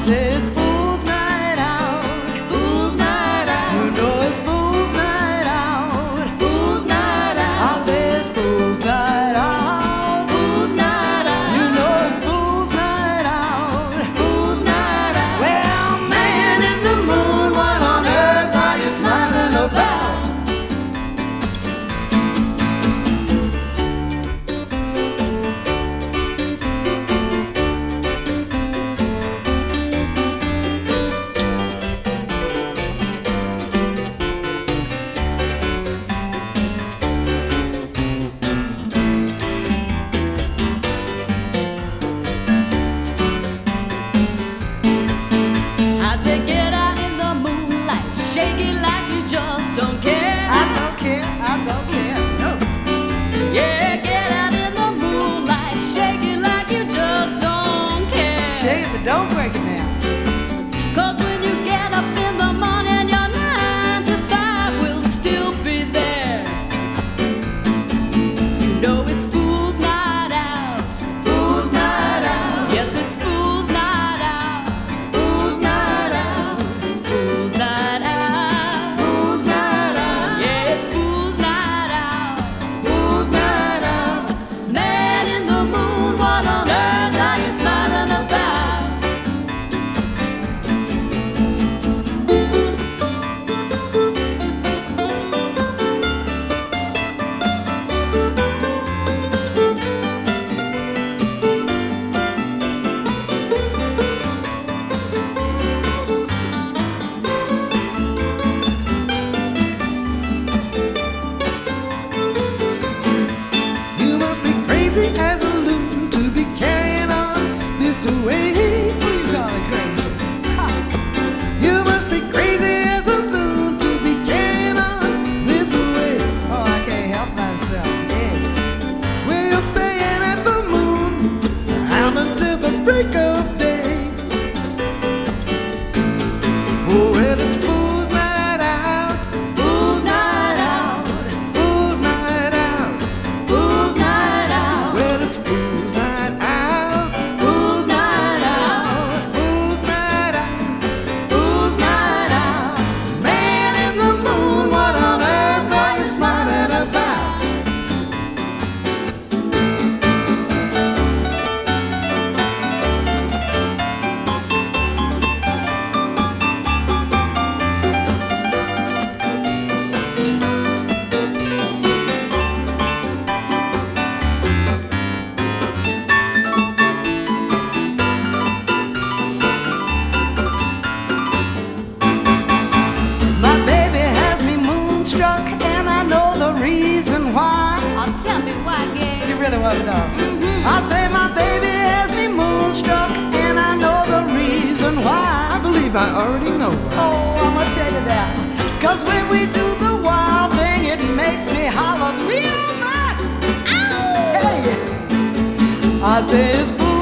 say it's fool's night out, Fool's night out. you know it's fool's night out, Fool's night I out. say it's fool's night out, Fool's night out. you know it's fool's night out. Fool's night out. Well, man in the moon, what on earth are you smiling about? I said, get out in the moonlight, shake it like you just don't care. I don't care, I don't care, no. Yeah, get out in the moonlight, shake it like you just don't care. Shake it, but don't break it now. 'Cause when you get up in the morning, your 9 to 5 will still be there. You know it's fool's night out. Fool's night out, Yes, it's fool's night out. fool's night out, Fool's night out. fool's night out, Yeah, it's fool's night out. fool's night out. Man in the moon, what on earth are you smiling about? You must be crazy as a loon to be carrying on this way. Who you calling crazy? You must be crazy as a loon to be carrying on this way. Oh, I can't help myself. Yeah. Well, you're playing at the moon out until the break of day. Oh, well, it's fool's night out, Fool's night out. fool's night out. Fool's night out. Well, it's fool's night out, Fool's night out. fool's night out. Fool's night out. Man in the moon, what on earth are you smiling about? My baby has me moonstruck, and I know the reason why. Oh, tell me why, gang. You really want to know? I say my baby has me moonstruck, and I know the reason why. I believe I already know why. Oh, I'ma tell you that. 'Cause when we do the wild thing, it makes me holler, me oh my. Ow! Hey! I say it's fool.